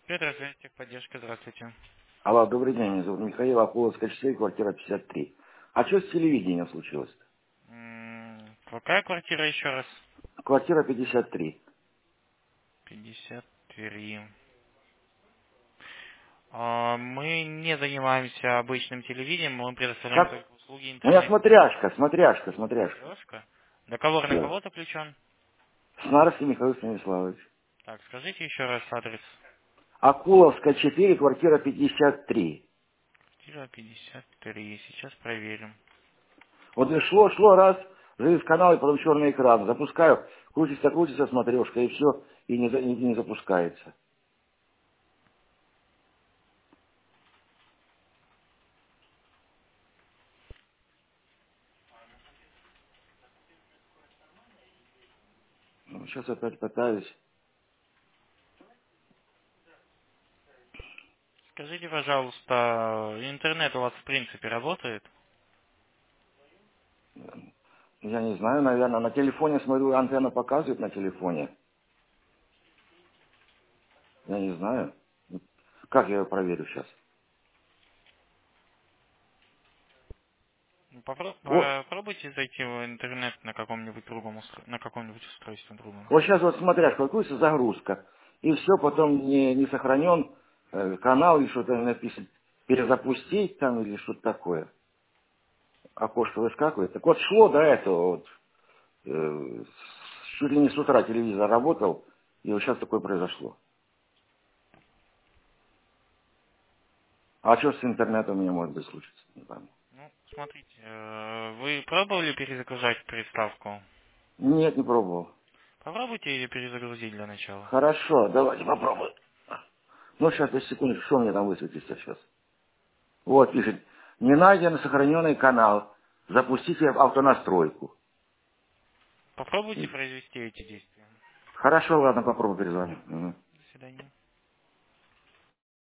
Здравствуйте, техподдержка, здравствуйте. Алло, добрый день, меня зовут Михаил, Акуловская 4, квартира 53. А что с телевидением случилось-то? Какая квартира еще раз? Квартира 53. 53. Мы не занимаемся обычным телевидением, мы предоставляем Как? только услуги У меня интернет. смотряшка. Смотрешка. Договор на Да. кого заключен? Снарский Михаил Станиславович. Так, скажите еще раз адрес. Акуловская 4, квартира 53. Квартира 53. Сейчас проверим. Вот и шло раз, завис канал, и потом черный экран. Запускаю, крутится смотрешка, и все, и не запускается. Ну, сейчас опять пытаюсь. Скажите, пожалуйста, интернет у вас в принципе работает? Я не знаю, наверное, на телефоне смотрю, антенна показывает на телефоне. Я не знаю. Как я ее проверю сейчас? Вот, Попробуйте зайти в интернет на каком-нибудь другом на каком-нибудь устройстве другом. вот сейчас вот смотришь, какую-то загрузка. И все, потом не сохранен канал или что-то написано. Перезапустить там или что-то такое. Окошко выскакивает. Так вот шло до этого вот. Чуть ли не с утра телевизор работал. И вот сейчас такое произошло. А что с интернетом у меня может быть случится? Не пойму. Ну, смотрите, вы пробовали перезагружать приставку? Нет, не пробовал. Попробуйте ее перезагрузить для начала. Хорошо, давайте попробуем. Ну, сейчас, секундочку, что мне там высветится сейчас? Вот, пишет, не найден сохраненный канал. Запустите автонастройку. Попробуйте произвести эти действия. Хорошо, ладно, попробую перезвоню. Мгм.